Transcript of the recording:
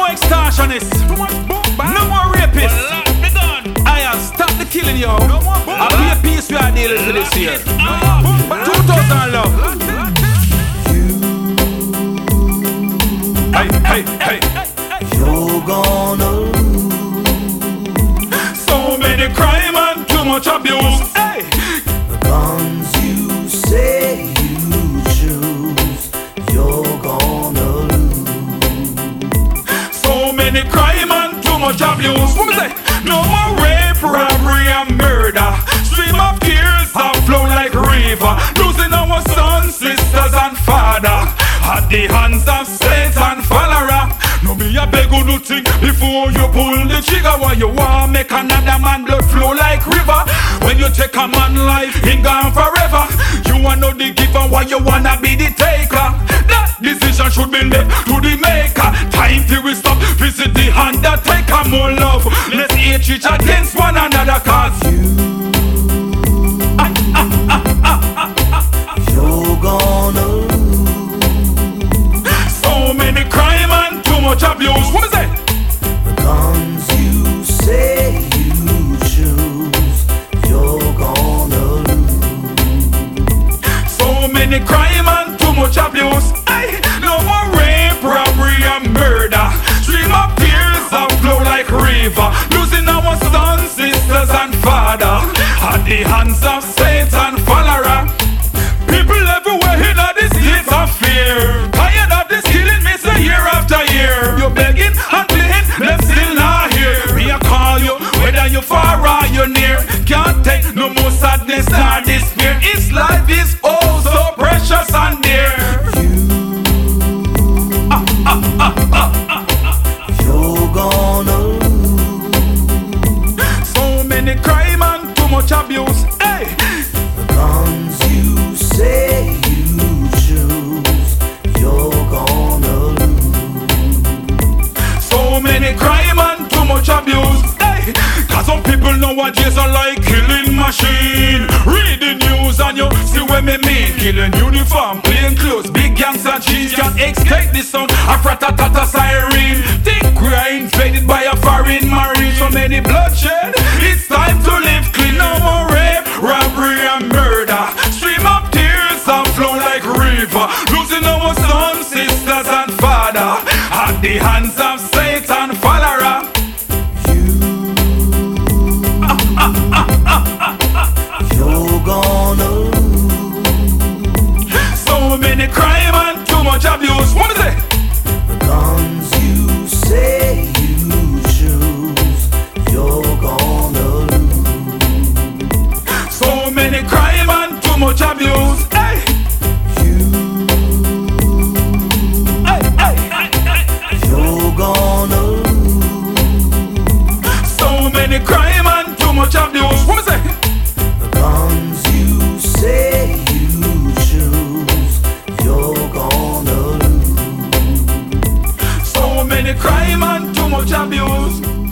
more extortionists. No more rapists. I have stopped the killing, yo. I'll be a peace we are dealing with this year. 2000 love. Hey. You're gonna lose. So many crime and too much abuse. Hey. The guns you say you choose, you're gonna lose. So many crime and too much abuse. What we say? No more rape, robbery and murder. Stream of tears have flown like river, losing our sons, sisters and father at the hands of Satan follower. No be a beg you nothing before you pull the trigger. Why you want make another man blood flow like river? When you take a man life, he gone forever. You want know the giver, why you wanna be the taker? That decision should be left to the maker. Time to we stop, visit the undertaker. More love, let's hate each against one another. Cause you're gonna lose. So many crime and too much abuse. What is it? The guns you say you choose, you're gonna lose. So many crime and too much abuse. Ay, no more rape, robbery and murder. Stream of tears have flow like river, losing our sons, sisters and father at the hands of Satan follower. People everywhere in this state of fear, tired of this killing me say year after year. You're begging and pleading, them still not here. Me a call you, whether you far or you near. Can't take no more sadness nor despair. Its life is oh so precious and dear. You're gonna lose. So many crime and too much abuse. Hey. The guns you say you choose, you're gonna lose. So many crime and too much abuse. Hey. Cause some people nowadays are like killing machine. Read the news and you see what me mean. Killing uniform, plain clothes, big gangs and jeans. Can't expect the sound of rat-a-tat-a siren. Think we are invaded by a foreign marine. So many bloodshed, it's time to live clean. No more rape, robbery and murder. Stream of tears have flown like river, losing our sons, sisters and father at the hands of Satan follower. You're gonna lose. So many crime and too much abuse. What is it? The guns you say you choose, you're gonna lose. So many crime and too much abuse. Hey. You're gonna lose. So many crime and too much abuse. What is it? The guns you say you choose, you're gonna lose. So many crime and too much abuse.